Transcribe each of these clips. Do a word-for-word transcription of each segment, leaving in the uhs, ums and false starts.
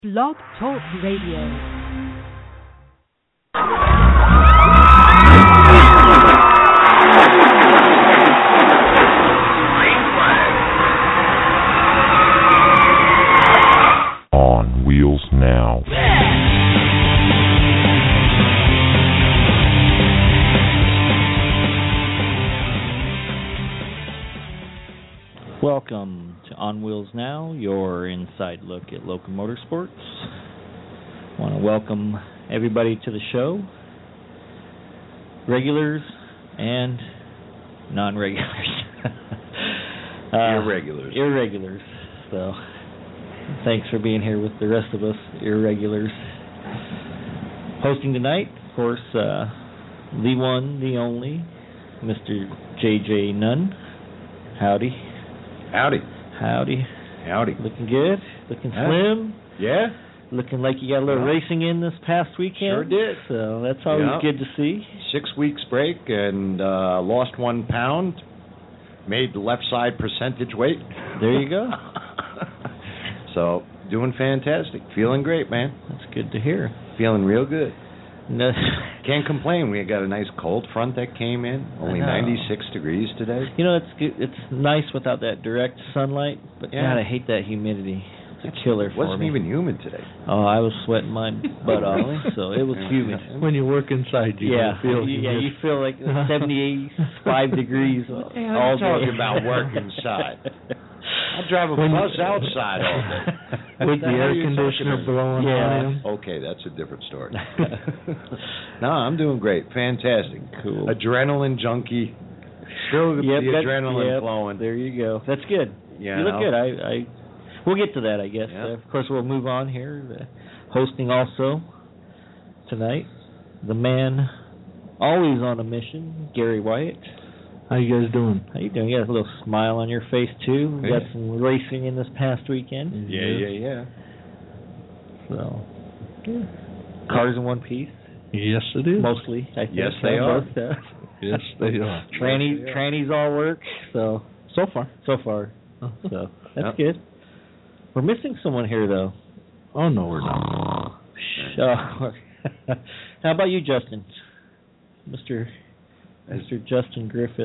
Blog Talk Radio. On Wheels Now. Welcome to On Wheels Now, your inside look at local motorsports. I want to welcome everybody to the show, regulars and non-regulars. uh, Irregulars. Irregulars. So, thanks for being here with the rest of us irregulars. Hosting tonight, of course, uh, the one, the only, Mister J J Nunn. Howdy. Howdy. Howdy. Howdy. Looking good? Looking Huh? slim? Yeah? Looking like you got a little Yeah. racing in this past weekend? Sure did. So that's always Yeah. good to see. Six weeks break and uh, lost one pound. Made the left side percentage weight. There you go. So, doing fantastic. Feeling great, man. That's good to hear. Feeling real good. No, Can't complain. We got a nice cold front that came in. Only I know. ninety-six degrees today. you know, it's good. It's nice without that direct sunlight, but Yeah. God, I hate that humidity. It's a killer It for wasn't me. even humid today. Oh, I was sweating my butt off, so it was humid. When you work inside, you yeah, don't feel you, yeah, humid. you feel like seventy-five degrees all Hey, I'm day. talking about work inside. I drive a When you- bus outside all day. With What the hell air are you conditioner talking about? blowing Yeah. on him. Okay, that's a different story. No, I'm doing great. Fantastic. Cool. Adrenaline junkie. Still the, Yep, the that- adrenaline yep, flowing. There you go. That's good. You You look know? good. I, I, we'll get to that, I guess. Yeah. Uh, of course, we'll move on here. Uh, hosting also tonight, the man always on a mission, Gary Wyatt. How you guys doing? How you doing? You got a little smile on your face too. We got Yeah. some racing in this past weekend. Yeah, yeah, yeah. So, yeah. Cars in one piece, Yes, it is. mostly. I think. Yes, they Uh, are. both, uh, Yes, they are. Tranny, Yes, they are. trannies all work. So so far, so far. So that's Yep. good. We're missing someone here, though. Oh, no, we're not. Uh, how about you, Justin? Mister Mister Justin Griffith.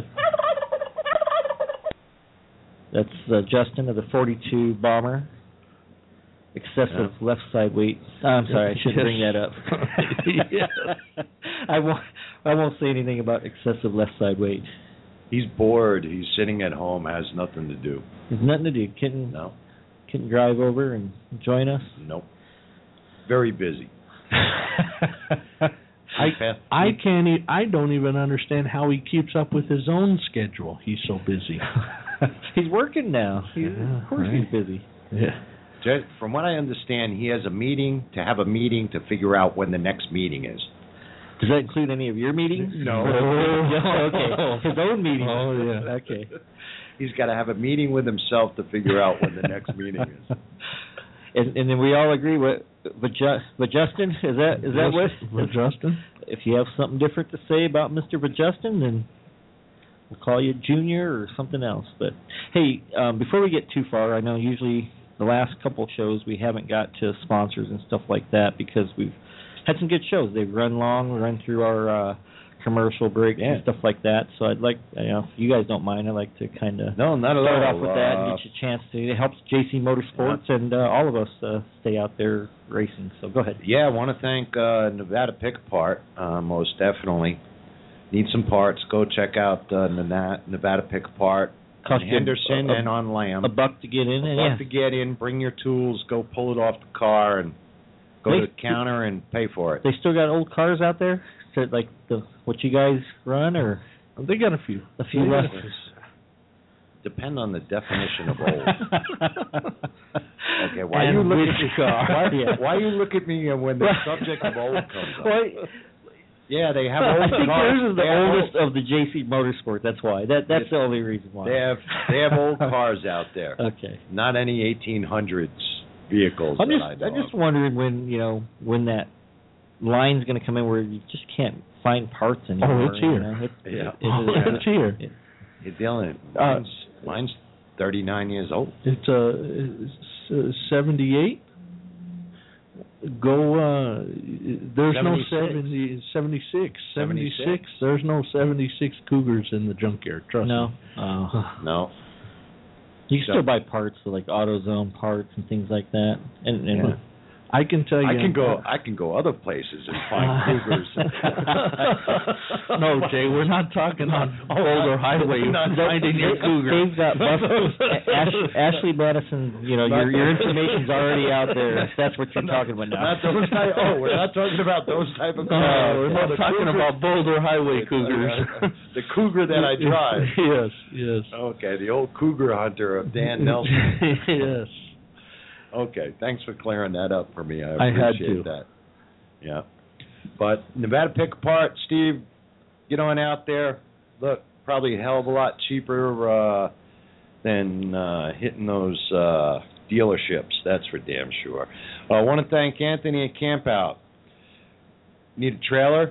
That's uh, Justin of the forty-two Bomber. Excessive left side weight. Oh, I'm sorry, I shouldn't bring that up. Yes. I won't. I won't say anything about excessive left side weight. He's bored. He's sitting at home, has nothing to do. There's nothing to do. Couldn't No. couldn't drive over and join us. Nope. Very busy. I, I can't. E- I don't even understand how he keeps up with his own schedule. He's so busy. He's working now. He's, Yeah, of course, right. he's busy. Yeah. Ju- From what I understand, he has a meeting to have a meeting to figure out when the next meeting is. Does that include any of your meetings? No. Oh, okay. His own meetings. Oh, yeah. Okay. He's got to have a meeting with himself to figure out when the next meeting is. And, and then we all agree. What? But, Ju- but Justin, is that is that what? With Justin? If you have something different to say about Mister But Justin, then we'll call you Junior or something else. But hey, um, before we get too far, I know usually the last couple of shows we haven't got to sponsors and stuff like that because we've had some good shows. They've run long, run through our uh, commercial break Yeah. and stuff like that. So I'd like, you know, if you guys don't mind, I'd like to kind of No, not at start all. off with that and Uh, get you a chance to. It helps J C Motorsports and uh, all of us uh, stay out there racing. So go ahead. Yeah, I want to thank uh, Nevada Pick Apart, uh, most definitely. Need some parts, go check out uh, Nevada, Nevada Pick Apart Cost in you a- Henderson a- and on Lamb. A buck to get in, and Buck yeah, to get in, bring your tools, go pull it off the car, and go They- to the counter and pay for it. they still got old cars out there. So like the what you guys run, or They got a few. a few left. Depend on the definition of old. Okay, why And you look which at me? car? Why, Yeah. why you look at me when the subject of old comes up? Well, Yeah, they have old I think cars. yours is the They have oldest of the J C Motorsport. That's why. That that's the only reason why. They have they have old cars out there. Okay. Not any eighteen hundreds vehicles I'm that just I know I'm just of. wondering when you know when that line's going to come in where you just can't find parts anymore. it's you here. know? It, Yeah. it, Oh, it is- it's here. it- You're dealing it. Uh, Mine's, mine's thirty-nine years old. It's uh, it's, uh, seventy-eight. Go, uh, there's no seventy-six. seventy, seventy-six. seventy-six? seventy-six. There's no seventy-six Cougars in the junkyard, trust No. me. Uh, No. you can still buy parts, so like AutoZone parts and things like that. And, and Yeah. I can tell you. I can go. I can go other places and find Cougars. No, Jay, we're not talking on Boulder Highway. Not finding your Cougar. They've got buses. Ash, Ashley Madison, you know, your your information's already out there. If that's what you're talking about now. Not those type. Oh, we're not talking about those type of No, cars. we're not The talking Cougar- about Boulder Highway Cougars. the Cougar that I drive. Yes, yes. Okay, the old Cougar hunter of Dan Nelson. Yes. Okay, thanks for clearing that up for me. I I had appreciate to. that. Yeah. But Nevada Pick Apart, Steve, get on out there. Look, probably a hell of a lot cheaper uh, than uh, hitting those uh, dealerships. That's for damn sure. I want to thank Anthony at Camp Out. Need a trailer?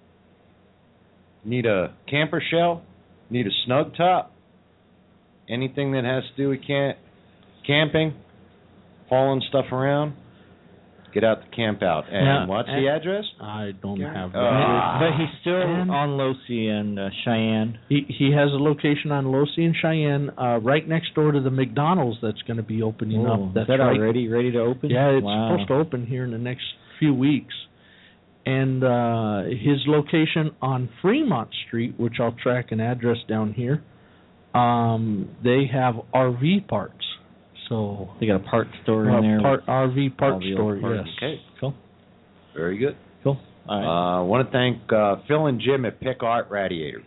Need a camper shell? Need a snug top? Anything that has to do with camp, camping? Hauling stuff around, get out to Camp Out. And Yeah, what's and- the address? I don't have that. Ah. But he's still And- on Losi and uh, Cheyenne. He he has a location on Losi and Cheyenne, uh, right next door to the McDonald's that's going to be opening Oh, up. is That's that right. already ready to open? Yeah, it's Wow. supposed to open here in the next few weeks. And uh, his location on Fremont Street, which I'll track an address down here, um, they have R V parts. So They got a part store in uh, there. part R V part all the store. old parts. Yes. Okay, Cool. very good. Cool. All right. I uh, want to thank uh, Phil and Jim at Pick Art Radiator,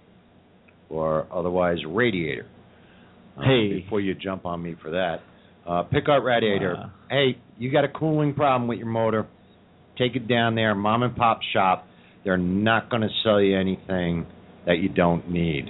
or otherwise Radiator. Uh, Hey. Before you jump on me for that. Uh, Pick Art Radiator. Wow. Hey, you got a cooling problem with your motor, take it down there, mom and pop shop. They're not going to sell you anything that you don't need.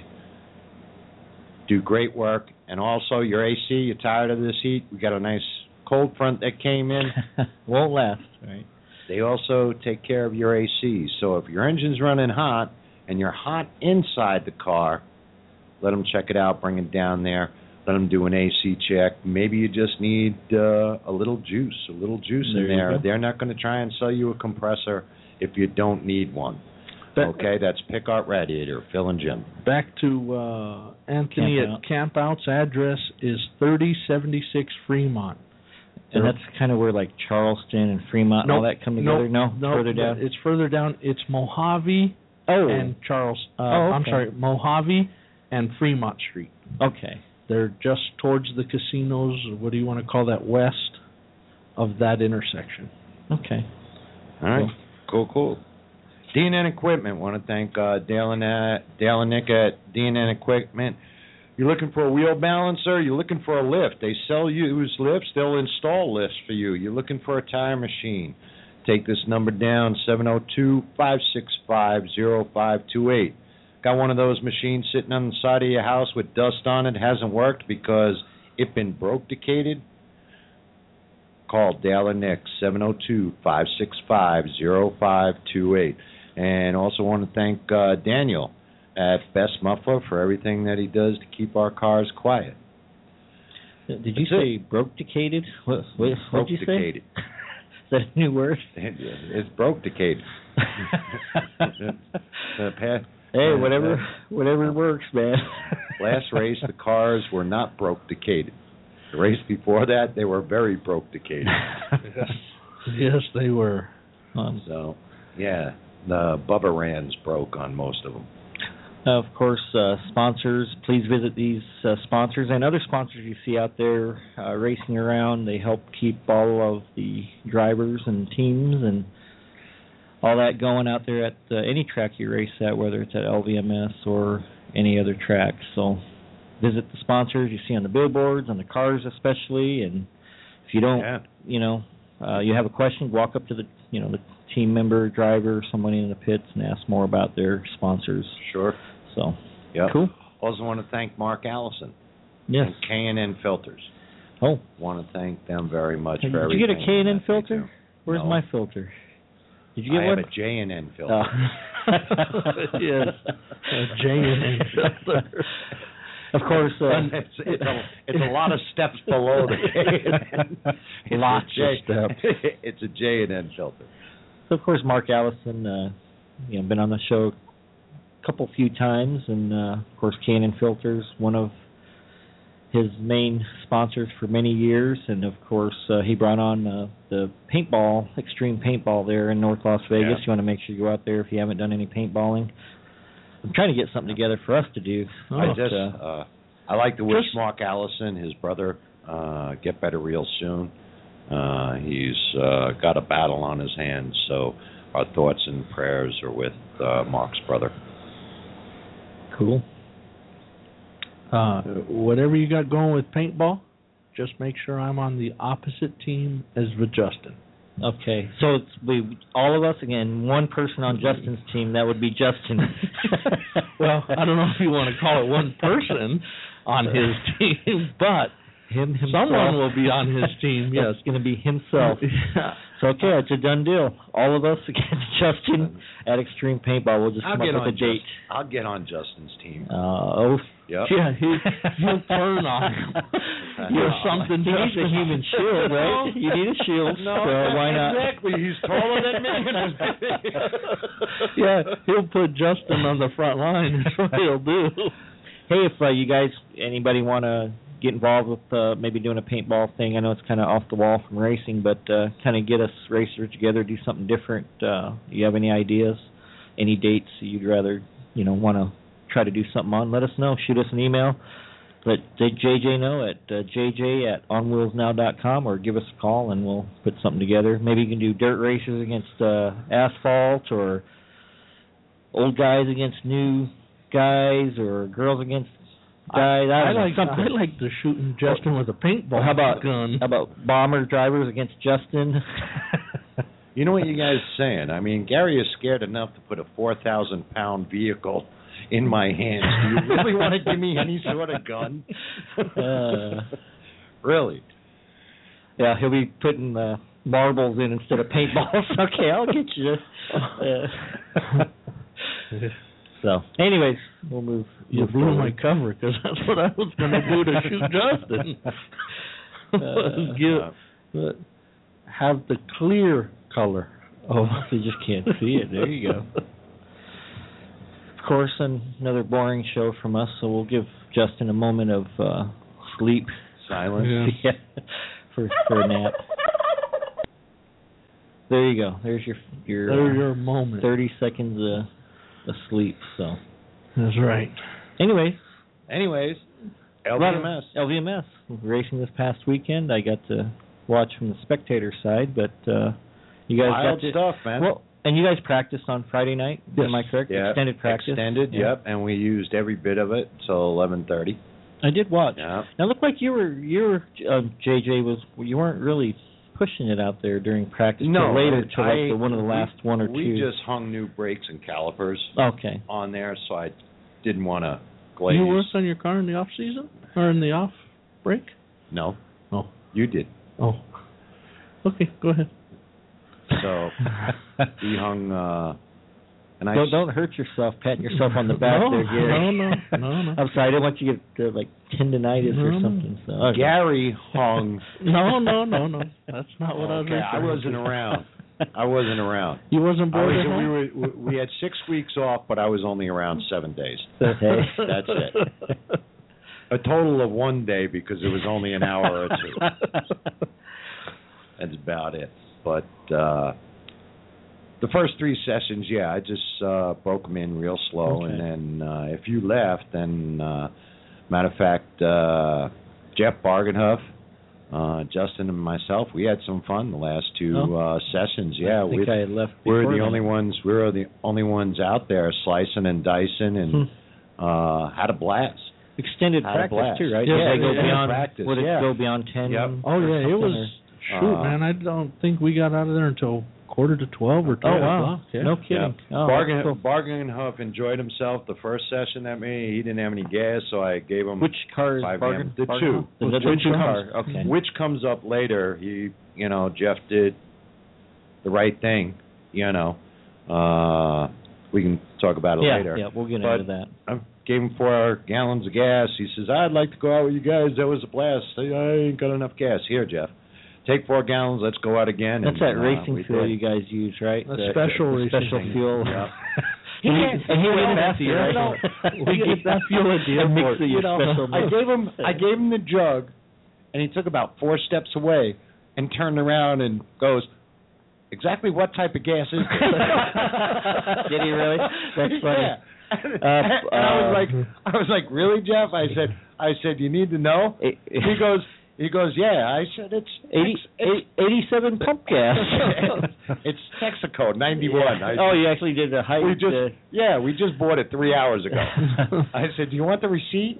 Do great work. And also your A C, you're tired of this heat, we got a nice cold front that came in. Won't last, right? They also take care of your A C. So if your engine's running hot and you're hot inside the car, let them check it out, bring it down there, let them do an A C check. Maybe you just need uh, a little juice, a little juice There in you there. go. They're not going to try and sell you a compressor if you don't need one. That- Okay, that's Pick Art Radiator, Phil and Jim. Back to uh, Anthony Camp Out. at Camp Out's address is thirty seventy-six Fremont. And that's kind of where like Charleston and Fremont and all that come together. No, no, further down. It's further down. It's Mojave oh, and Charles. Uh, Oh, I'm okay. sorry, Mojave and Fremont Street. okay. They're just towards the casinos. What do you want to call that? West of that intersection. Okay. All right, cool, cool. D and N Equipment, want to thank uh, Dale, and, uh, Dale and Nick at D and N Equipment. You're looking for a wheel balancer, you're looking for a lift. They sell used lifts, they'll install lifts for you. You're looking for a tire machine. Take this number down, seven oh two, five six five, oh five two eight. Got one of those machines sitting on the side of your house with dust on it, hasn't worked because it been broke-dicated? Call Dale and Nick, seven oh two, five six five, oh five two eight. And also want to thank uh, Daniel at Best Muffler for everything that he does to keep our cars quiet. Did you That's say broke-dicated? What what what'd you say? Broke-dicated. Is that a new word? It's broke-dicated. The pa- Hey, uh, whatever whatever works, man. Last race, the cars were not broke-dicated. The race before that, they were very broke-dicated. Yes, they were. Um, So, yeah, the Bubba Rands broke on most of them. of course, uh, sponsors, please visit these uh, sponsors and other sponsors you see out there uh, racing around. They help keep all of the drivers and teams and all that going out there at uh, any track you race at, whether it's at L V M S or any other track. So visit the sponsors you see on the billboards, on the cars especially, and if you don't, Yeah. you know, uh, you have a question, walk up to the, you know, the team member, driver, somebody in the pits and ask more about their sponsors. Sure. So, Yep. cool. Also want to thank Mark Allison Yes. and K and N Filters. Oh, Want to thank them very much Did for you everything. get a K and N that they filter? do. Where's No. my filter? Did you get I one? have a J and N filter. Oh. Yes. A J and N filter. Of course, uh, it's, it's, a, it's a lot of steps below the J and N. Lots of steps. It's a J and N filter. So of course, Mark Allison, uh, you know, been on the show a couple few times, and uh, of course, Cannon Filters, one of his main sponsors for many years, and of course, uh, he brought on uh, the paintball, extreme paintball there in North Las Vegas. Yeah. You want to make sure you go out there if you haven't done any paintballing. I'm trying to get something together for us to do. I but, just, uh, uh, I like to wish just- Mark Allison, his brother, uh, get better real soon. Uh, he's uh, got a battle on his hands, so our thoughts and prayers are with uh, Mark's brother. cool. Uh, whatever you got going with paintball, just make sure I'm on the opposite team as the Justin. Okay, so it's we all of us again. One person on Justin's team, that would be Justin. Well, I don't know if you want to call it one person on his team, but him himself. someone will be on his team. Yes. It's going to be himself. So okay, it's a done deal. All of us against Justin at Extreme Paintball. We'll just I'll come get up on with a date. Just, I'll get on Justin's team. Uh, oh, Yep. Yeah, he, he'll turn on him. You're something. he needs a Justin. human shield, right? You need a shield. No, so why not? Exactly. He's taller than me. Yeah, he'll put Justin on the front line. That's what he'll do. Hey, if uh, you guys, anybody want to get involved with uh, maybe doing a paintball thing, I know it's kind of off the wall from racing, but uh, kind of get us racers together, do something different. Uh, you have any ideas, any dates you'd rather, you know, want to try to do something on? Let us know. Shoot us an email. Let J J know at uh, j j at on wheels now dot com, or give us a call and we'll put something together. Maybe you can do dirt races against uh, asphalt, or old guys against new guys, or girls against guys. I, I, don't know, like something. I like the shooting Justin with a paintball How about gun. How about bomber drivers against Justin? You know what you guys are saying? I mean, Gary is scared enough to put a four thousand pound vehicle in my hands. Do you really want to give me any sort of gun? Uh, Really? yeah, he'll be putting uh, marbles in instead of paintballs. Okay, I'll get you. Uh, so, anyways, we'll move. You move blew forward. my cover, because that's what I was going to do to shoot Justin. Uh, Give, uh, have the clear color. Oh, you just can't see it. There you go. Of course, another boring show from us, so we'll give Justin a moment of uh, sleep. Silence. Yeah. Yeah, for for a nap. There you go. There's your your, There's uh, your moment. thirty seconds uh, of sleep. So, That's right. anyway, Anyways, L V M S. L V M S racing this past weekend. I got to watch from the spectator side, but uh, you guys Wild got to, stuff, man. Well, and you guys practiced on Friday night. Yes. Am I correct? Yeah. Extended practice. Extended, Yeah. yep. And we used every bit of it till eleven thirty. I did watch. Yeah. Now, it looked like you were you were uh, J J was you weren't really pushing it out there during practice. No, till later I- till like the one of the we- last one or We two. just hung new brakes and calipers Okay. on there, so I didn't want to glaze. You worked on your car in the off season or in the off break? No. Oh. You did. Oh. Okay, go ahead. So we hung. Uh, and I Don't don't hurt yourself patting yourself on the back No, there, Gary. no, no, no, no. I'm sorry, I didn't want you to get uh, like tendonitis No, or no. something. So okay. Gary hung. No, no, no, no. That's not what I was Okay, I referring wasn't to. around. I wasn't around. You wasn't I bored was, at home? we were we had six weeks off, but I was only around seven days. Hey. That's it. A total of one day because it was only an hour or two. That's about it. But uh, the first three sessions, yeah, I just uh, broke them in real slow, Okay. and then uh, if you left, then uh, matter of fact, uh, Jeff Bargenhoff, uh, Justin, and myself, we had some fun the last two Oh. uh, sessions. Yeah, I think we I had left. we're before the then. only ones. We're the only ones out there slicing and dicing, and Hmm. uh, had a blast. Extended Had a practice blast. too, right? Yeah, Did they go yeah, beyond practice, would it yeah. go beyond ten? Yep. Oh or yeah, it something, was. or- Shoot, Uh, man, I don't think we got out of there until quarter to twelve or twelve Oh wow! o'clock. Yeah. No kidding. Yeah. Oh, Bargain, that's cool. Bargenhoff enjoyed himself the first session that me. He didn't have any gas, so I gave him Which car is five Bargain? The Bargain? two. The, the, which two comes, car. Okay. Which comes up later. He, you know, Jeff did the right thing. You know, uh, we can talk about it yeah, later. yeah, we'll get But- into that. Um, gave him four gallons of gas. He says, I'd like to go out with you guys. That was a blast. I, I ain't got enough gas. Here, Jeff. Take four gallons. Let's go out again. That's and, that uh, racing fuel did. you guys use, right? A The- special the racing special thing. fuel. Yeah. He, and he went at the airport. We get that fuel at the And mix airport. it You your know, special I milk. gave him I gave him the jug, and he took about four steps away and turned around and goes, exactly what type of gas is this? Did he really? That's funny. Yeah. And, Uh, and I was uh, like, I was like, really, Jeff? I said, I said, you need to know. Eight- He goes, he goes, yeah. I said, it's eighty, eight, eighty-seven pump gas. it's Texaco ninety-one. I oh, said, you actually did the height. we just, uh, yeah, we just bought it three hours ago. I said, do you want the receipt?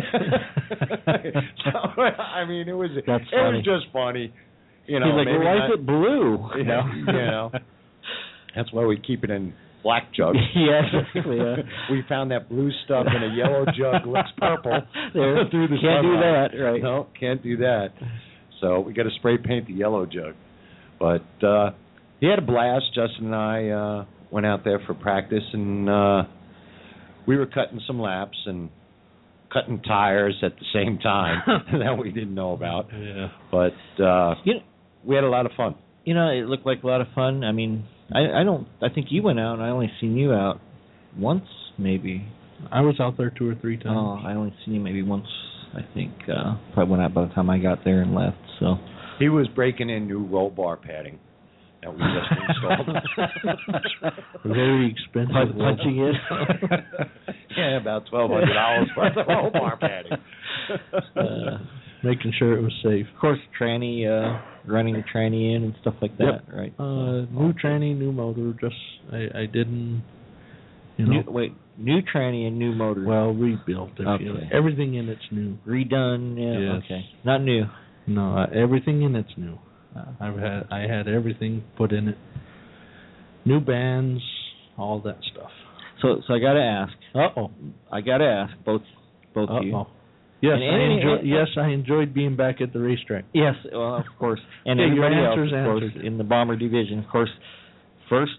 so, I mean, it was, That's it funny. was just funny. You know, He's like, maybe well, why not- is it blue? You know, you know. That's why we keep it in black jugs. Yeah, exactly, yeah. We found that blue stuff in a yellow jug looks purple There. through the Can't do sunlight. that, right. No, can't do that. So we got to spray paint the yellow jug. But uh he had a blast. Justin and I uh went out there for practice, and uh we were cutting some laps and cutting tires at the same time that we didn't know about. Yeah. But uh You know, we had a lot of fun. you know, it looked like a lot of fun. I mean, I, I don't. I think you went out, and I only seen you out once, maybe. I was out there two or three times. Oh, I only seen you maybe once. I think uh, probably went out by the time I got there and left. So He was breaking in new roll bar padding that we just installed. Very expensive. Punch- punching it. Yeah, about twelve hundred dollars worth of roll bar padding. uh, Making sure it was safe. of course, tranny, uh, running the tranny in and stuff like that, Yep. right? Uh, new tranny, new motor. Just I, I didn't, you know. New, wait, new tranny and new motor. Well, rebuilt. If you, Okay. everything in it's new. redone. Yeah. Yes. Okay. Not new. No, uh, everything in it's new. Uh, I've had I had everything put in it. New bands, all that stuff. So, so I got to ask. Uh oh. I got to ask both, both of you. Uh oh. Yes, And- I and- enjoy, and- yes, I enjoyed being back at the racetrack. Yes, well, of course, and Yeah, your everybody else, answer's of course, answered. in the bomber division. Of course, first,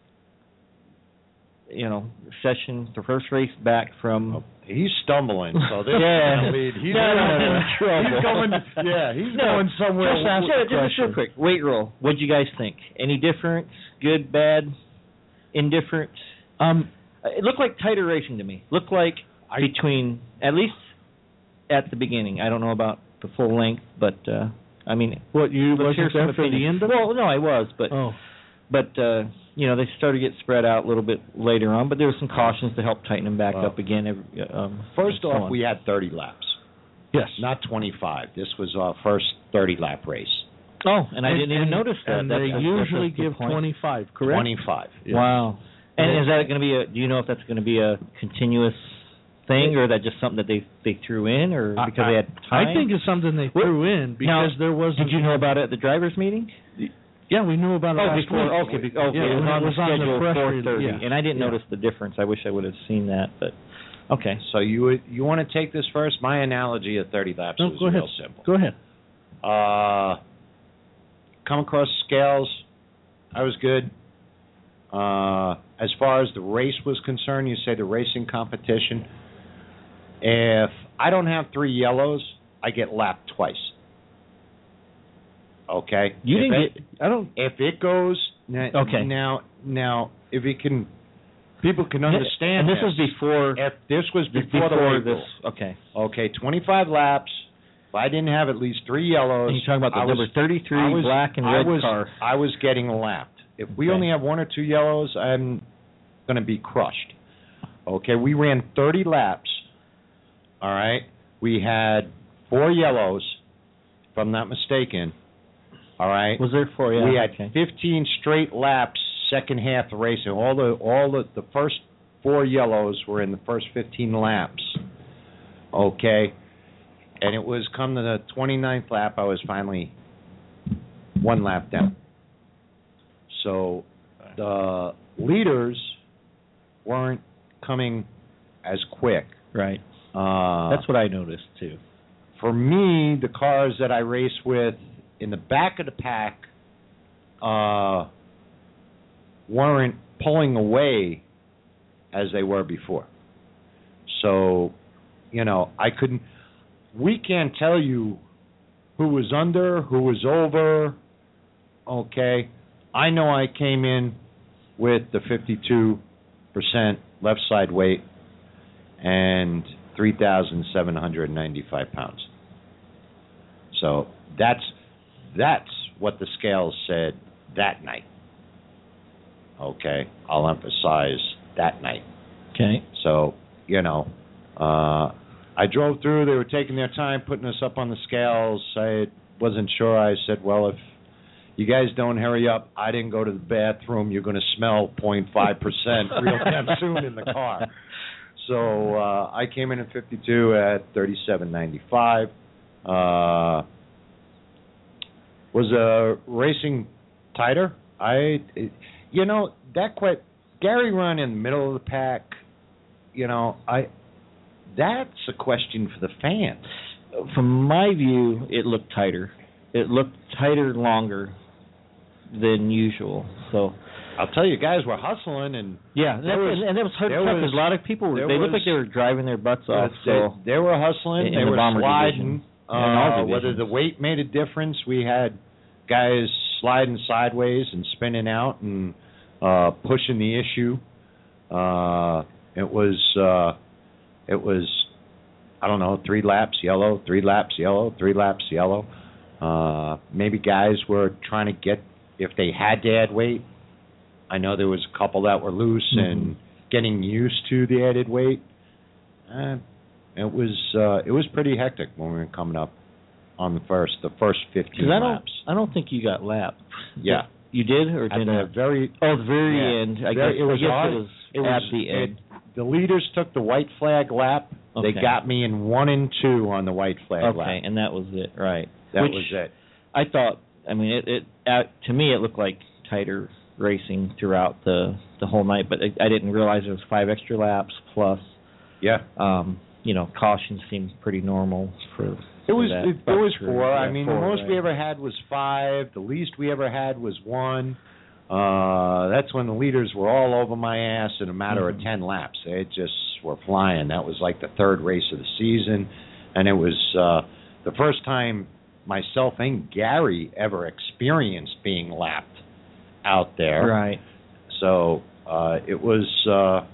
you know, session, the first race back from. He's stumbling, so this Yeah. is going to lead. He's, No, no, no, no. he's going. Yeah, he's No, going somewhere. Just, ask, with- just, just real quick, weight roll. What'd you guys think? Any difference? Good, bad, indifferent? Um, Uh, It looked like tighter racing to me. Looked like I- between at least at the beginning. I don't know about the full length, but uh, I mean, what you let's hear wasn't there some for the opinions. end of it? Well, no, I was, but Oh, but uh, you know they started to get spread out a little bit later on. But there were some cautions to help tighten them back Well, up again. Every, um, First and so off, on. we had thirty laps, yes. not twenty-five. This was our first thirty lap race. oh, and I didn't even and, notice that. And That's- they that's- that's usually a good give point. twenty-five, correct? Twenty-five. Yeah. Wow. And Yeah. is that going to be a? Do you know if that's going to be a continuous thing, or is that just something that they they threw in, or I- because they had time? I think it's something they Well, threw in because now, there wasn't. Did you know about it at the drivers' meeting? Yeah, we knew about it Oh, last before. week. Okay, be- okay. Yeah, it was when on it was the on the schedule press four release, thirty, yeah. and I didn't Yeah. notice the difference. I wish I would have seen that, but okay. So you would, you want to take this first? My analogy of thirty laps No, was go ahead. real simple. Go ahead. Uh, come across the scales, I was good. Uh, as far as the race was concerned, you say the racing competition. If I don't have three yellows, I get lapped twice. Okay. You If didn't it, get. I don't. If it goes now, Okay. Now, now, if it can, people can understand. And this was before. If this was this- before, the weight this. rule. Okay. Okay, twenty-five laps. If I didn't have at least three yellows, And you're talking about the I number was, thirty-three I was, black and I red was, car. I was getting lapped. If we Okay. only have one or two yellows, I'm going to be crushed. Okay, we ran thirty laps. All right, we had four yellows, if I'm not mistaken. All right, Was there four? Yeah. we had okay. fifteen straight laps, second half of racing. All the all the the first four yellows were in the first fifteen laps. Okay, and it was come to the twenty-ninth lap, I was finally one lap down. So the leaders weren't coming as quick. Right. Uh, That's what I noticed too. for me, the cars that I race with in the back of the pack uh, weren't pulling away as they were before. So, you know, I couldn't. We can't tell you who was under, who was over. Okay, I know I came in with the fifty-two percent left side weight and three thousand seven hundred ninety-five pounds. So that's that's what the scales said that night. Okay, I'll emphasize that night. Okay. So, you know, uh, I drove through. They were taking their time putting us up on the scales. I wasn't sure. I said, well, if you guys don't hurry up, I didn't go to the bathroom. You're going to smell zero point five percent real damn soon in the car. So uh, I came in at fifty-two at thirty-seven ninety-five. Uh, was uh, racing tighter? I, it, you know, that quite Gary run in the middle of the pack. You know, I that's a question for the fans. From my view, it looked tighter. It looked tighter longer than usual. So I'll tell you, guys were hustling, and yeah, and that was, and that was hard to there tell because was- a lot of people were, there they looked was- like they were driving their butts off. they, So they were hustling. in they the were bomber sliding. division. And all Uh, whether divisions. the weight made a difference, we had guys sliding sideways and spinning out and uh, pushing the issue. Uh, it was uh, it was I don't know, three laps yellow, three laps yellow, three laps yellow. Uh, maybe guys were trying to get, if they had to add weight. I know there was a couple that were loose Mhm. and getting used to the added weight. Uh, it was uh, it was pretty hectic when we were coming up on the first the first fifteen 'cause I don't, laps. I don't think you got lapped. Yeah, You did or at did the not? very Oh, the very yeah. end. I Very- guess it was I guess hard. it was It at was- the end. it- the leaders took the white flag lap. They Okay. got me in one and two on the white flag Okay, lap. and that was it, right? That Which was it. I thought. I mean, it, it uh, to me it looked like tighter racing throughout the the whole night, but I, I didn't realize there was five extra laps plus. Yeah. Um, you know, caution seemed pretty normal for. It was for that. it, there was For- four. I yeah, mean, four, the most we right. ever had was five. The least we ever had was one. Uh, that's when the leaders were all over my ass in a matter Mhm. of ten laps. They just were flying. That was like the third race of the season, and it was uh, the first time myself and Gary ever experienced being lapped out there. Right. So uh, it was uh,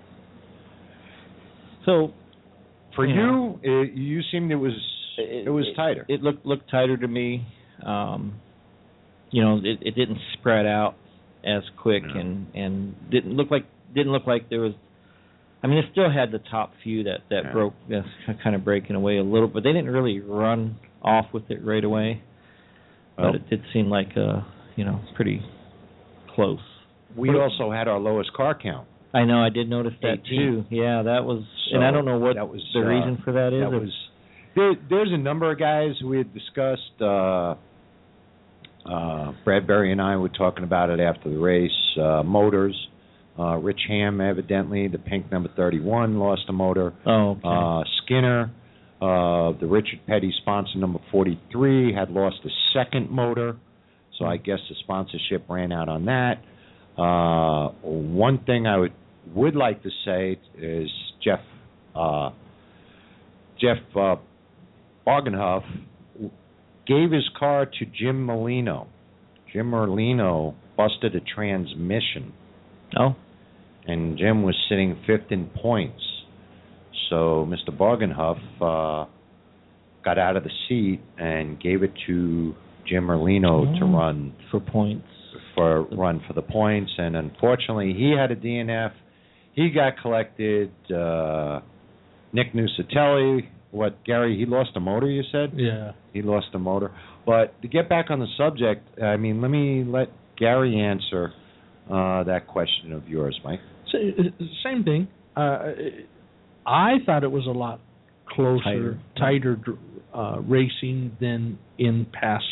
So for You you. know. It, you seemed it was it, it was tighter. It looked looked tighter to me. Um, you know, it, it didn't spread out as quick, No. and, and didn't look like didn't look like there was. I mean, it still had the top few that that Yeah. broke, that's kind of breaking away a little, but they didn't really run off with it right away. Well, But it did seem like uh, you know, pretty close. we also had our lowest car count. I know, I did notice that eighteen. too. Yeah, that was, So and I don't know what that was, the uh, reason for that is. That If- was there, there's a number of guys we had discussed. Uh, uh, Bradbury and I were talking about it after the race. Uh, motors. Uh, Rich Ham, evidently, the pink number thirty-one, lost a motor. oh, okay. Uh, Skinner, uh, the Richard Petty sponsor, number forty-three, had lost a second motor. So I guess the sponsorship ran out on that. Uh, one thing I would would like to say is Jeff uh, Jeff uh, Bargenhoff gave his car to Jim Molino. Jim Molino busted a transmission, oh, and Jim was sitting fifth in points. So Mister Bargenhoff uh, got out of the seat and gave it to Jim Molino to Oh. run for points. for run for the points, and unfortunately he had a D N F. He got collected. Uh, Nick Nusatelli, what Gary? He lost a motor. You said Yeah. he lost a motor. But to get back on the subject, I mean, let me let Gary answer uh, that question of yours, Mike. So, uh, same thing. Uh, I thought it was a lot closer, Tighter. tighter, uh, racing than in past.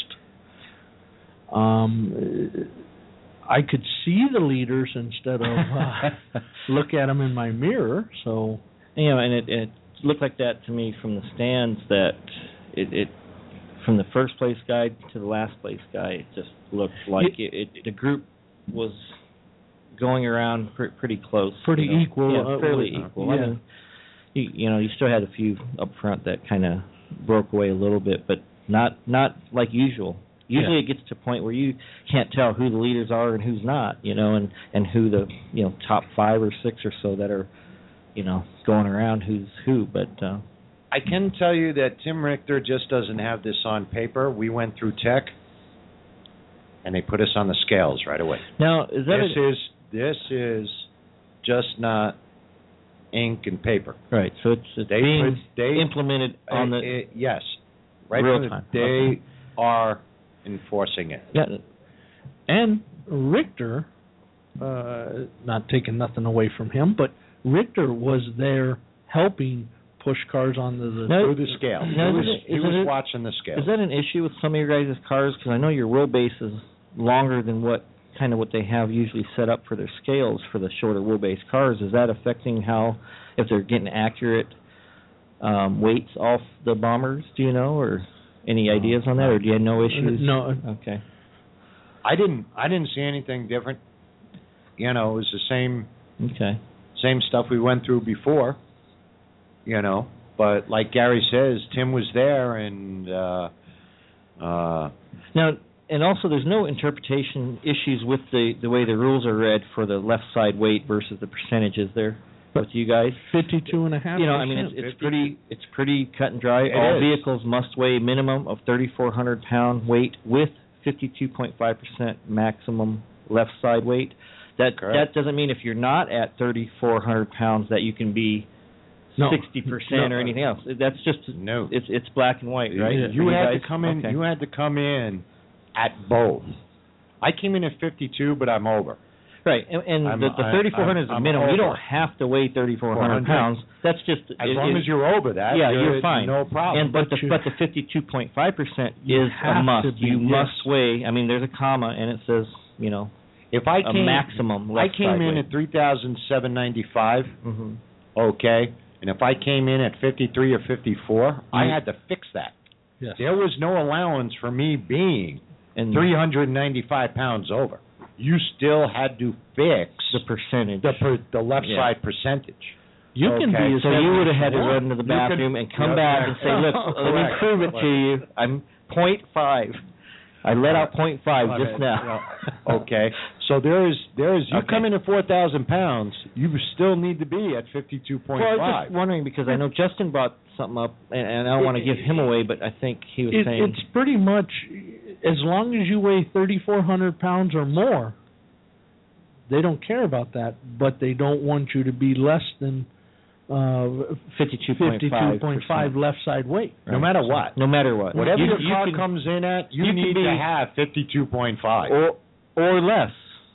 Um, I could see the leaders instead of uh, look at them in my mirror. So You know, and it, it looked like that to me from the stands. That it, it from the first place guy to the last place guy, it just looked like it, it, the group was going around pr- pretty close, Pretty you know. equal, yeah, uh, fairly uh, equal. I yeah. mean, you, you know, you still had a few up front that kind of broke away a little bit, but not not like usual. Usually Yeah. it gets to a point where you can't tell who the leaders are and who's not, you know, and, and who the, you know, top five or six or so that are, you know, going around who's who. But uh, I can tell you that Tim Richter just doesn't have this on paper. We went through tech, and they put us on the scales right away. now, is that This a, is this is just not ink and paper. right? So it's, it's They being put- they- implemented on the Uh, uh, yes, right real from the- time. They Okay. are enforcing it. yeah. And Richter, uh, not taking nothing away from him, but Richter was there helping push cars onto the. No, Through the scale. He Now, was, isn't it- he isn't was it- watching the scale. Is that an issue with some of your guys' cars? Because I know your wheelbase is longer than what kind of what they have usually set up for their scales for the shorter wheelbase cars. Is that affecting how, if they're getting accurate um, weights off the bombers? Do you know, or any ideas on that, or do you have no issues? No. Okay. I didn't. I didn't see anything different. You know, it was the same Okay. same stuff we went through before. You know, but like Gary says, Tim was there, and uh, uh, Now, and also, there's no interpretation issues with the the way the rules are read for the left side weight versus the percentages there with you guys. Fifty-two and a half. You know, I mean, it's, it's pretty it's pretty cut and dry. It All is. vehicles must weigh a minimum of thirty-four hundred pound weight with fifty-two point five percent maximum left side weight. That Correct. that doesn't mean if you're not at thirty-four hundred pounds that you can be No. sixty percent No. or anything else. That's just no. it's it's black and white, right? Yeah. For You had guys? to come in. Okay. You had to come in at both. I came in at fifty-two, but I'm over. Right, and, and I'm- the, the I- thirty-four hundred is the I'm minimum. You over. don't have to weigh thirty-four hundred four hundred. pounds. That's just As it- long it- as you're over that, yeah, you're, you're fine. No problem. And but, But the you- but the fifty-two point five percent You is a have must. to be, You yes. must weigh. I mean, there's a comma and it says, you know, if I a came, maximum I left came side in weight. at three thousand seven ninety-five. Mm-hmm. Okay, and if I came in at fifty-three or fifty-four, I Mm. had to fix that. Yes. There was no allowance for me being And three hundred ninety-five pounds over. You still had to fix the percentage. the per, the left Yeah. side percentage. You can Okay. be as so heavy you would as have had to you want. run to the You can- bathroom and come yeah, back yeah. and say, look, let me Correct. prove it to you. I'm point five. I let out point five just Okay. now. Okay, so there is there is you Okay. come in at four thousand pounds, you still need to be at fifty-two point Well, I was five. just wondering because I know Justin brought something up, and, and I don't want to give him away, but I think he was It, saying it's pretty much as long as you weigh thirty-four hundred pounds or more, they don't care about that, but they don't want you to be less than uh, fifty-two point fifty-two point five left side weight. No matter what. No matter what. Whatever you, your you car can, comes in at, you, you can need be- to have fifty-two point five. or or less.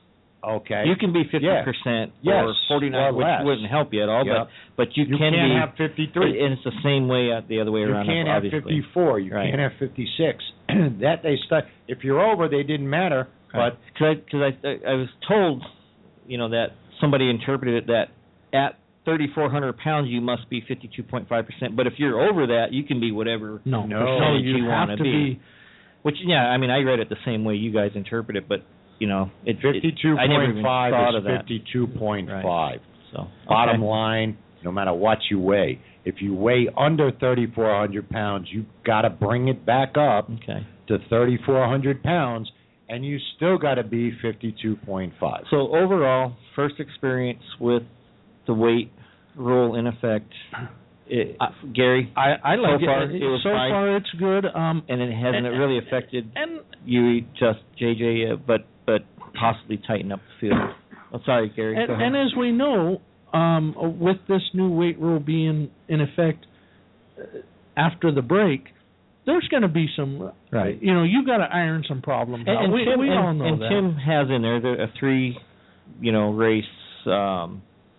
Okay. You can be fifty percent Yes, or forty-nine, or which less. wouldn't help you at all. Yep. But but you, You can can't be, have fifty-three. and it's the same way uh, the other way You around. can't have obviously. fifty-four. You Right. can't have fifty-six. That they stu- If you're over, they didn't matter. Right. But because I, cause I I was told, you know, that somebody interpreted it that at thirty-four hundred pounds you must be fifty-two point five percent. But if you're over that, you can be whatever No, No. percentage you, you have want to be. Which yeah, I mean I read it the same way you guys interpret it, but you know it. fifty-two it, I never even point five thought is of that. fifty-two point five. Right. So Bottom okay. line, no matter what you weigh, if you weigh under thirty-four hundred pounds, you've got to bring it back up Okay. to thirty-four hundred pounds, and you still got to be fifty-two point five. So overall, first experience with the weight rule in effect, it, Gary, I, I like So far, it. it was so fine. far, it's good. Um, and it hasn't And- really affected and you, just J J, uh, but but possibly tighten up the field. Oh, sorry, Gary. and, go ahead. and as we know, um, with this new weight rule being in effect uh, after the break, there's going to be some. Right. You know, you got to iron some problems And, out. and we Tim, we and, all know and that. Tim has in there the, a three, you know, race. Um,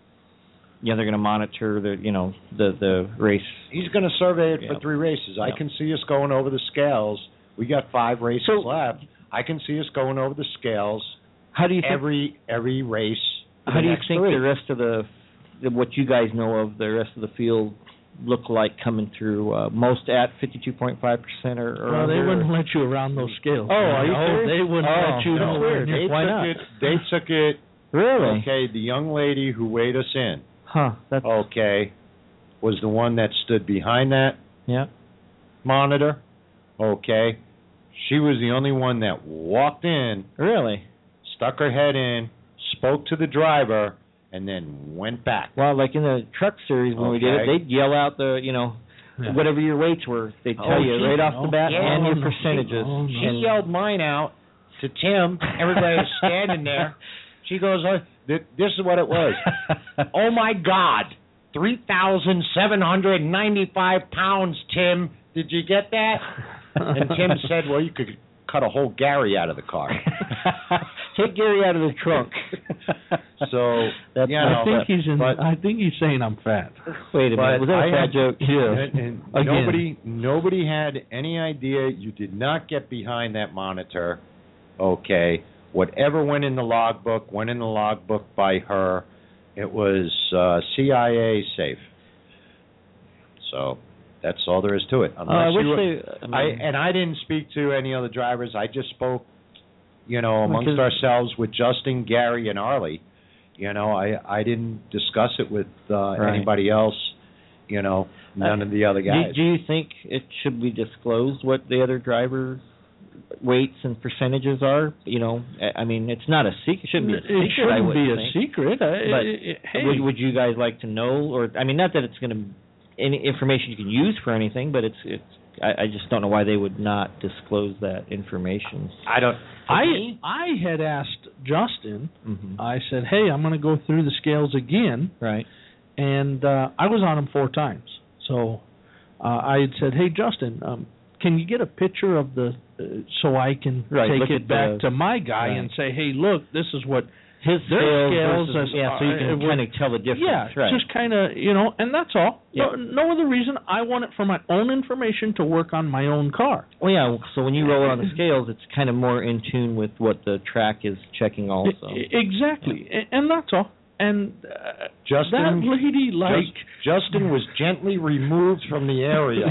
yeah, they're going to monitor the, you know, the the race. He's going to survey it Yeah. for three races. I Yeah. can see us going over the scales. We got five races So- left. I can see us going over the scales How do you think? every every race. for How the do you next think three. the rest of the, the, what you guys know of the rest of the field look like coming through? Uh, most at fifty-two point five percent or, or well, they under? wouldn't let you around those scales. Oh, are you no, serious? they wouldn't Oh, let you no. nowhere They near. Why took not? it. They took it. Really? Okay, the young lady who weighed us in. Huh? That's Okay, was the one that stood behind that Yeah. monitor. Okay. She was the only one that walked in, Really? stuck her head in, spoke to the driver, and then went back. Well, like in the truck series when we did it, Okay. they'd yell out the, you know, Yeah. whatever your weights were. They'd tell Oh, you she- right off the bat yeah, and oh, your no, percentages. oh, no. She And- yelled mine out to Tim. Everybody was standing there. She goes, oh, th- this is what it was. Oh, my God. three thousand seven hundred ninety-five pounds, Tim. Did you get that? And Tim said, well, you could cut a whole Gary out of the car. Take Gary out of the trunk. So, That's you I know, think but- he's in. but- I think he's saying I'm fat. Wait a minute. But Was that I a fat had- joke? And, and Again. nobody, nobody had any idea. You did not get behind that monitor. Okay, whatever went in the logbook went in the logbook by her. It was uh, C I A safe. So that's all there is to it. Uh, Unless I wish you were- they. I I, mean, and I didn't speak to any other drivers. I just spoke, you know, amongst Because- ourselves with Justin, Gary, and Arlie. You know, I I didn't discuss it with uh, Right. anybody else. You know, none of the other do, guys. do you think it should be disclosed what the other drivers' weights and percentages are? You know, I- I mean, it's not a secret. It shouldn't be a secret. It shouldn't I be wouldn't a think. secret. I, But I- I- hey, would, would you guys like to know, or I mean, not that it's going to any information you can use for anything, but it's it's. I, I just don't know why they would not disclose that information. I don't. I I had asked Justin. Mm-hmm. I said, "Hey, I'm going to go through the scales again," Right. and uh, I was on them four times. So uh, I had said, "Hey, Justin, um, can you get a picture of the uh, so I can Right, take look it at back the- to my guy right. and say, hey, look, this is what His their scales, scales versus- as- yeah, so you uh, can would- kind of tell the difference. Yeah, right. just kind of, you know, and that's all. Yeah. No, no other reason. I want it for my own information to work on my own car. Well, yeah. So when you roll it on the scales, it's kind of more in tune with what the track is checking, also. I- exactly, A- and that's all. And uh, Justin, that lady, like, Just- Justin was gently removed from the area.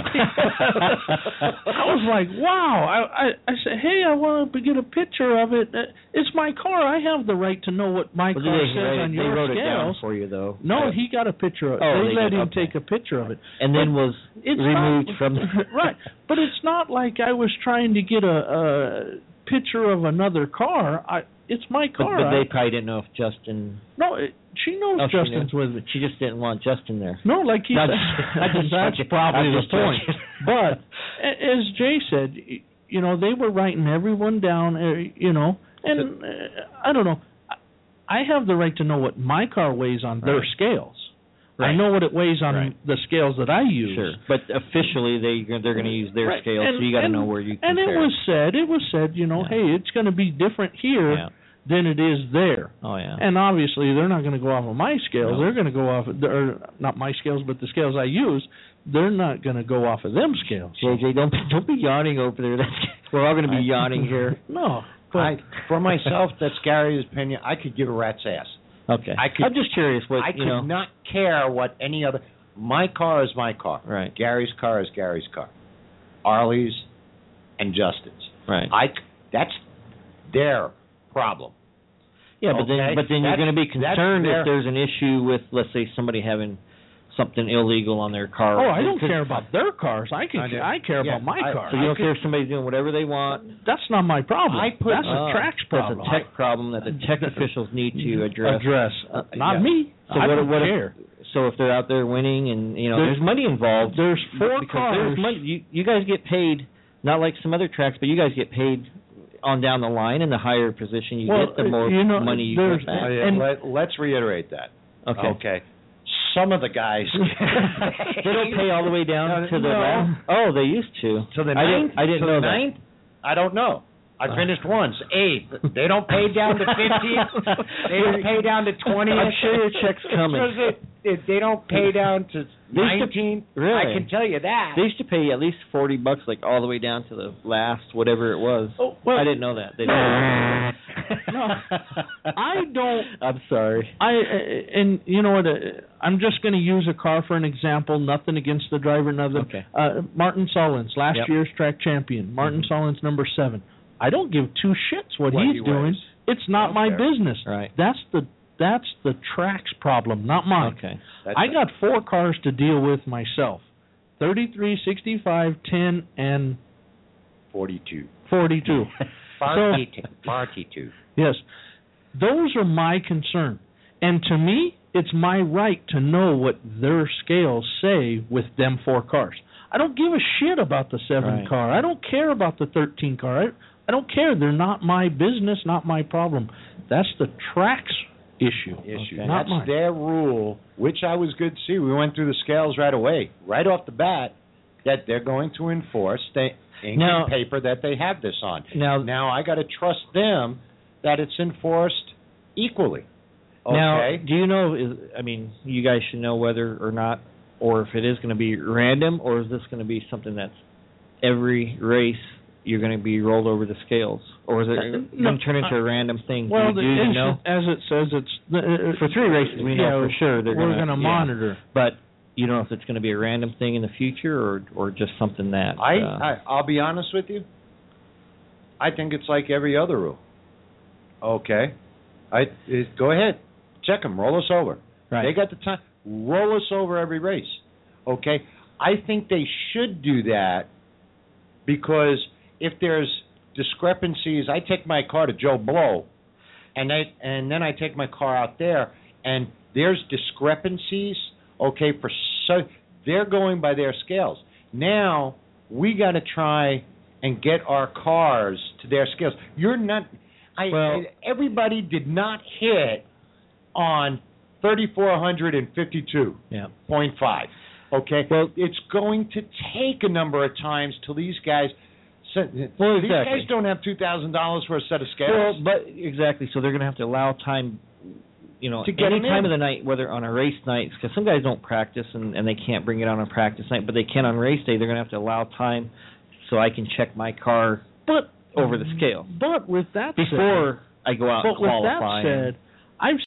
I was like, wow. I, I I said, hey, I want to get a picture of it. Uh, It's my car. I have the right to know what my Well, car they, says they, on they your wrote it down scales. for you, though. No, he got a picture of it. Oh, they, they let did, him okay. take a picture of it. and then But was it's removed not, from. right, but it's not like I was trying to get a, a picture of another car. I it's my But, car. but they I- probably didn't know if Justin. no, it, she knows Oh, she Justin's knew. with me. She just didn't want Justin there. No, like he Not said, just- not just that's joking. probably I'm the just point. joking. But a- as Jay said, y- you know, they were writing everyone down. Uh, you know, and uh, I don't know. I- I have the right to know what my car weighs on their Right. scales. I Right. know what it weighs on Right. the scales that I use. Sure, but officially they they're going to use their Right. scale, And- so you got to and- know where you And compare. it was said, it was said, you know, Yeah. hey, it's going to be different here Yeah. than it is there. Oh yeah. And obviously, they're not going to go off of my scales. No. They're going to go off, of, or not my scales, but the scales I use. They're not going to go off of them scales. J J, don't don't be yawning over there. That's, we're all going to be I- yawning here. No, but I, for myself, that's Gary's opinion. I could give a rat's ass. Okay. I could- I'm just curious what I you could know. not care what any other. My car is my car. Right. Gary's car is Gary's car. Arlie's and Justin's. Right. I. c- That's their problem. Yeah, but then Okay, but then you're that's- going to be that's concerned their- if there's an issue with, let's say, somebody having something illegal on their car. oh, I don't Because- care about their cars. I can. I do. I care Yeah, about my I- car. So you I don't could- care if somebody's doing whatever they want. That's not my problem. I put- that's Oh, a track's problem. That's a tech problem that the tech officials need to address. Address. Uh, not yeah. me. So I what, don't what if- care. so if they're out there winning and you know There- there's money involved. There's four because cars. There's money. You, you guys get paid, not like some other tracks, but you guys get paid on down the line, and the higher position you Well, get, the more you know, money you there's- get back. Oh, yeah, And- let, let's reiterate that. Okay. Okay. Some of the guys. They don't pay all the way down No, to the no. last. Oh, they used to. To the I ninth? didn't, I didn't to know the that. ninth? I don't know. I Uh. finished once. Eighth. They don't pay down to fifteenth. They don't pay down to twentieth. I'm sure your check's coming. They, they don't pay down to They used to- nineteenth. really? I can tell you that. They used to pay at least forty bucks, like all the way down to the last whatever it was. Oh, well, I didn't know that. They No. didn't. No. I don't. I'm sorry. I uh, and you know what? Uh, I'm just going to use a car for an example. Nothing against the driver. Nothing. Okay. Uh, Martin Sullins, last Yep. year's track champion. Martin Mhm. Sullins, number seven. I don't give two shits what, What he's he doing. weighs. It's not Don't my care. business. Right. That's the that's the track's problem, not mine. Okay. That's I it. got four cars to deal with myself: thirty-three, sixty-five, ten, and forty-two. forty-two. forty-two. forty-two. Yes, those are my concern, and to me, it's my right to know what their scales say with them four cars. I don't give a shit about the seven Right. car. I don't care about the thirteen car. I, I don't care. They're not my business, not my problem. That's the track's issue, issue. Okay. not That's mine. their rule, which I was good to see. We went through the scales right away, right off the bat, that they're going to enforce the ink Now- and paper that they have this on. Now, Now I got to trust them that it's enforced equally. now, Okay. do you know? Is, I mean, you guys should know whether or not, or if it is going to be random, or is this going to be something that's every race you're going to be rolled over the scales, or is it No, going to turn into I- a random thing? Well, do the, you do it's- know? as it says, it's the, uh, For three races, we know yeah, for sure they're we're going to to monitor. But you don't know if it's going to be a random thing in the future, or or just something that. I, uh, I I'll be honest with you. I think it's like every other rule. Okay. I it, go ahead, check them, roll us over. right. They got the time. Roll us over every race. Okay? I think they should do that because if there's discrepancies, I take my car to Joe Blow, and I and then I take my car out there, and there's discrepancies. Okay, for so they're going by their scales. Now we got to try and get our cars to their scales. You're not. I, Well- everybody did not hit on thirty-four fifty-two yeah. point five. Okay, Well- it's going to take a number of times till these guys. So, Well, these exactly. guys don't have two thousand dollars for a set of Well, scales. but exactly. So they're going to have to allow time, you know, To get any them time in. of the night, whether on a race night, because some guys don't practice and, and they can't bring it on a practice night, but they can on race day. They're going to have to allow time so I can check my car But over the scale But with that said, before I go out but and with qualify. that and- said, I've